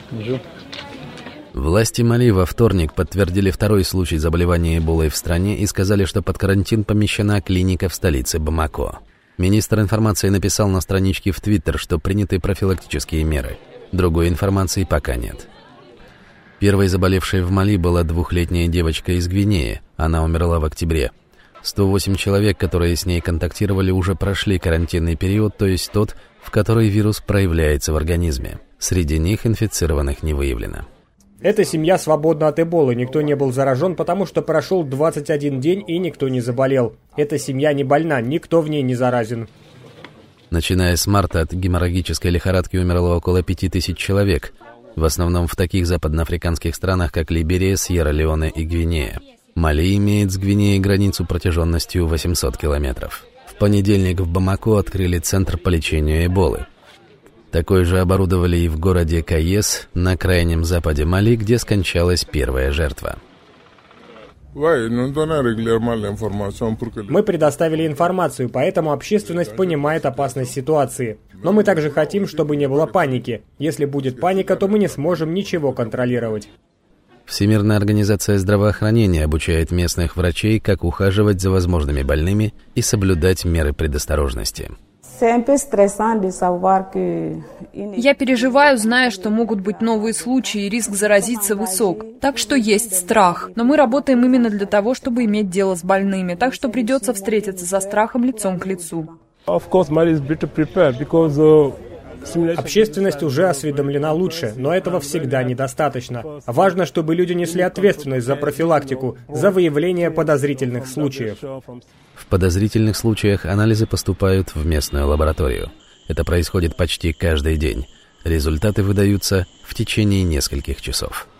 Власти Мали во вторник подтвердили второй случай заболевания Эболой в стране и сказали, что под карантин помещена клиника в столице Бамако. Министр информации написал на страничке в Твиттер, что приняты профилактические меры. Другой информации пока нет. Первой заболевшей в Мали была 2-летняя девочка из Гвинеи. Она умерла в октябре. 108 человек, которые с ней контактировали, уже прошли карантинный период, то есть тот, в который вирус проявляется в организме. Среди них инфицированных не выявлено. Эта семья свободна от Эболы, никто не был заражен, потому что прошел 21 день и никто не заболел. Эта семья не больна, никто в ней не заразен. Начиная с марта от геморрагической лихорадки умерло около 5000 человек, в основном в таких западноафриканских странах, как Либерия, Сьерра-Леоне и Гвинея. Мали имеет с Гвинеей границу протяженностью 800 километров. В понедельник в Бамако открыли центр по лечению Эболы. Такой же оборудовали и в городе Каес, на крайнем западе Мали, где скончалась первая жертва. Мы предоставили информацию, поэтому общественность понимает опасность ситуации. Но мы также хотим, чтобы не было паники. Если будет паника, то мы не сможем ничего контролировать. Всемирная организация здравоохранения обучает местных врачей, как ухаживать за возможными больными и соблюдать меры предосторожности. Я переживаю, зная, что могут быть новые случаи и риск заразиться высок. Так что есть страх. Но мы работаем именно для того, чтобы иметь дело с больными. Так что придется встретиться со страхом лицом к лицу. Общественность уже осведомлена лучше, но этого всегда недостаточно. Важно, чтобы люди несли ответственность за профилактику, за выявление подозрительных случаев. В подозрительных случаях анализы поступают в местную лабораторию. Это происходит почти каждый день. Результаты выдаются в течение нескольких часов.